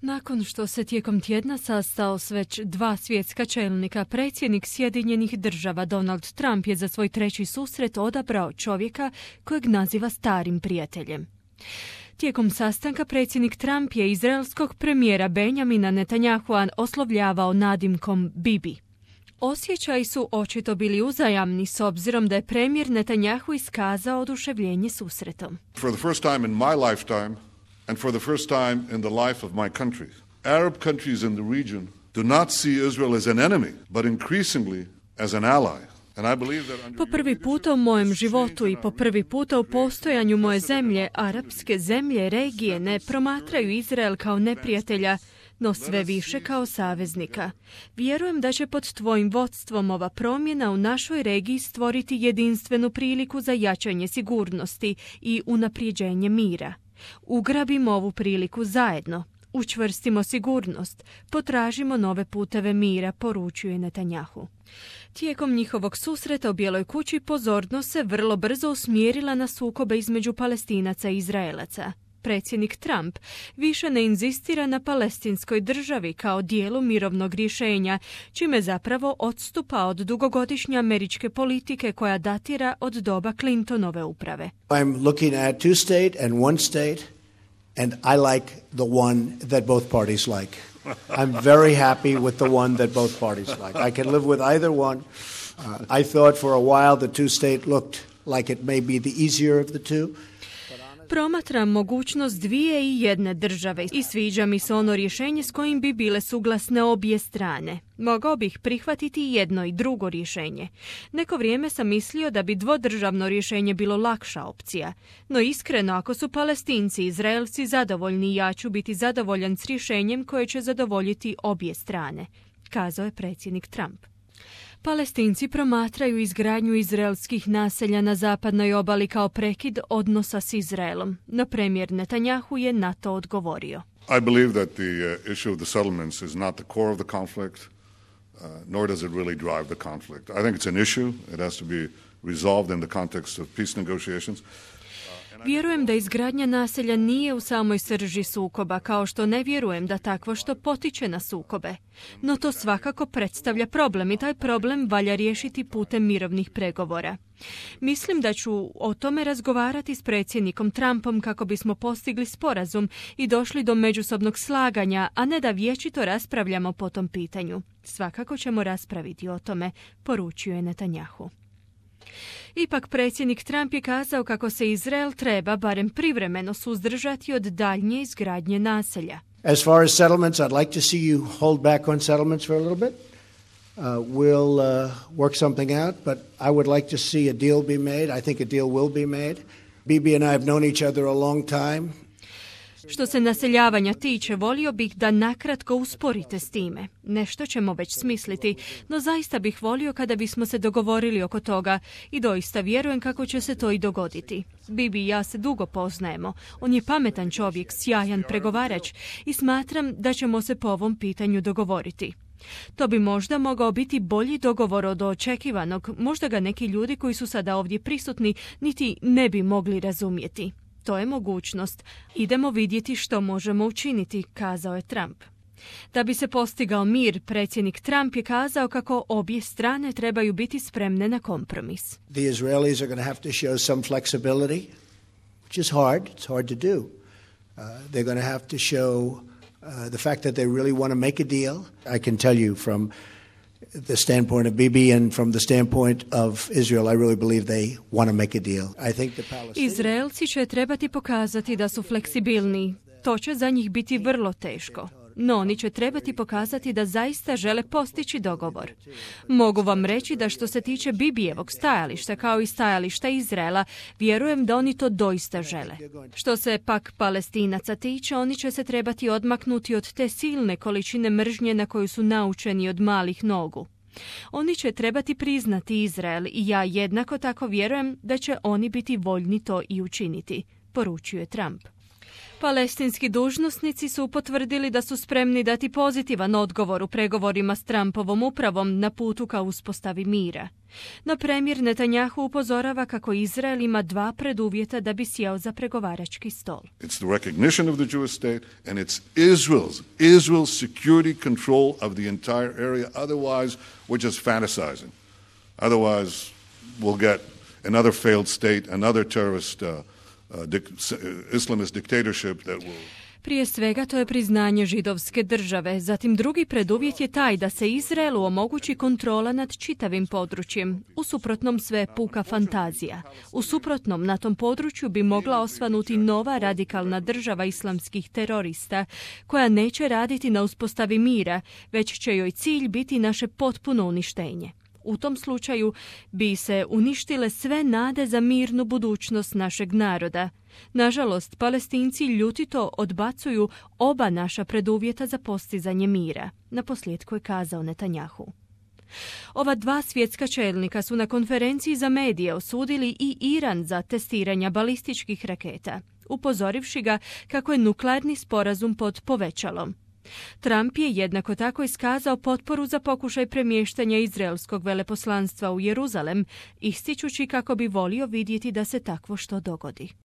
Nakon što se tijekom tjedna sastao s već 2 svjetska čelnika, predsjednik Sjedinjenih Država Donald Trump je za svoj 3. susret odabrao čovjeka kojeg naziva starim prijateljem. Tijekom sastanka predsjednik Trump je izraelskog premijera Benjamina Netanyahua oslovljavao nadimkom Bibi. Osjećaji su očito bili uzajamni s obzirom da je premijer Netanyahu iskazao oduševljenje susretom. For the first time in my lifetime and for the first time in the life of my country, Arab countries in the region do not see Israel as an enemy, but increasingly as an ally. Po prvi puta u mojem životu i po prvi puta u postojanju moje zemlje, arapske zemlje, regije ne promatraju Izrael kao neprijatelja, no sve više kao saveznika. Vjerujem da će pod tvojim vodstvom ova promjena u našoj regiji stvoriti jedinstvenu priliku za jačanje sigurnosti i unaprijeđenje mira. Ugrabimo ovu priliku zajedno. Učvrstimo sigurnost, potražimo nove puteve mira, poručuje Netanyahu. Tijekom njihovog susreta u Bijeloj kući pozornost se vrlo brzo usmjerila na sukobe između Palestinaca i Izraelaca. Predsjednik Trump više ne inzistira na palestinskoj državi kao dijelu mirovnog rješenja, čime zapravo odstupa od dugogodišnje američke politike koja datira od doba Clintonove uprave. I'm looking at 2 state and 1 state. And I like the one that both parties like. I'm very happy with the one that both parties like. I can live with either one. I thought for a while the 2-state looked like it may be the easier of the two. Promatram mogućnost 2 i 1 države i sviđa mi se ono rješenje s kojim bi bile suglasne obje strane. Mogao bih prihvatiti jedno i drugo rješenje. Neko vrijeme sam mislio da bi dvodržavno rješenje bilo lakša opcija. No iskreno, ako su Palestinci i Izraelci zadovoljni, ja ću biti zadovoljan s rješenjem koje će zadovoljiti obje strane, kazao je predsjednik Trump. Palestinci promatraju izgradnju izraelskih naselja na zapadnoj obali kao prekid odnosa s Izraelom, no premijer Netanyahu je na to odgovorio. I believe that the issue of the settlements is not the core of the conflict, nor does it really drive the conflict. I think it's an issue. It has to be resolved in the context of peace negotiations. Vjerujem da izgradnja naselja nije u samoj srži sukoba, kao što ne vjerujem da takvo što potiče na sukobe. No to svakako predstavlja problem i taj problem valja riješiti putem mirovnih pregovora. Mislim da ću o tome razgovarati s predsjednikom Trumpom kako bismo postigli sporazum i došli do međusobnog slaganja, a ne da vječito raspravljamo po tom pitanju. Svakako ćemo raspraviti o tome, poručio je Netanyahu. Ipak predsjednik Trump je kazao kako se Izrael treba barem privremeno suzdržati od daljnje izgradnje naselja. As far as settlements, I'd like to see you hold back on settlements for a little bit. We'll work something out, but I would like to see a deal be made. I think a deal will be made. Bibi and I have known each other a long time. Što se naseljavanja tiče, volio bih da nakratko usporite s time. Nešto ćemo već smisliti, no zaista bih volio kada bismo se dogovorili oko toga i doista vjerujem kako će se to i dogoditi. Bibi i ja se dugo poznajemo. On je pametan čovjek, sjajan pregovarač i smatram da ćemo se po ovom pitanju dogovoriti. To bi možda mogao biti bolji dogovor od očekivanog, možda ga neki ljudi koji su sada ovdje prisutni niti ne bi mogli razumjeti. To je mogućnost. Idemo vidjeti što možemo učiniti, kazao je Trump. Da bi se postigao mir, predsjednik Trump je kazao kako obje strane trebaju biti spremne na kompromis. The Israelis are going to have to show some flexibility, which is hard. It's hard to do. They're going to have to show the fact that they really want to make a deal. I can tell you from the standpoint of Bibi and from the standpoint of Israel, I really believe they want to make a deal. I think the Palestinians... Izraelci će trebati pokazati da su fleksibilni. To će za njih biti vrlo teško. No oni će trebati pokazati da zaista žele postići dogovor. Mogu vam reći da što se tiče Bibijevog stajališta kao i stajališta Izraela, vjerujem da oni to doista žele. Što se pak Palestinaca tiče, oni će se trebati odmaknuti od te silne količine mržnje na koju su naučeni od malih nogu. Oni će trebati priznati Izrael i ja jednako tako vjerujem da će oni biti voljni to i učiniti, poručuje Trump. Palestinski dužnosnici su potvrdili da su spremni dati pozitivan odgovor u pregovorima s Trumpovom upravom na putu ka uspostavi mira. No premijer Netanjahu upozorava kako Izrael ima dva preduvjeta da bi sjeo za pregovarački stol. It's the recognition of the Jewish state and it's Israel's security control of the entire area. Otherwise, we're just fantasizing. Otherwise, we'll get another failed state, another terrorist Islamist dictatorship that will... Prije svega to je priznanje židovske države. Zatim drugi preduvjet je taj da se Izraelu omogući kontrola nad čitavim područjem. U suprotnom sve puka fantazija. U suprotnom na tom području bi mogla osvanuti nova radikalna država islamskih terorista koja neće raditi na uspostavi mira, već će joj cilj biti naše potpuno uništenje. U tom slučaju bi se uništile sve nade za mirnu budućnost našeg naroda. Nažalost, Palestinci ljutito odbacuju oba naša preduvjeta za postizanje mira, naposljetku je kazao Netanjahu. Ova dva svjetska čelnika su na konferenciji za medije osudili i Iran za testiranja balističkih raketa, upozorivši ga kako je nuklearni sporazum pod povećalom. Trump je jednako tako iskazao potporu za pokušaj premještanja izraelskog veleposlanstva u Jeruzalem, ističući kako bi volio vidjeti da se takvo što dogodi.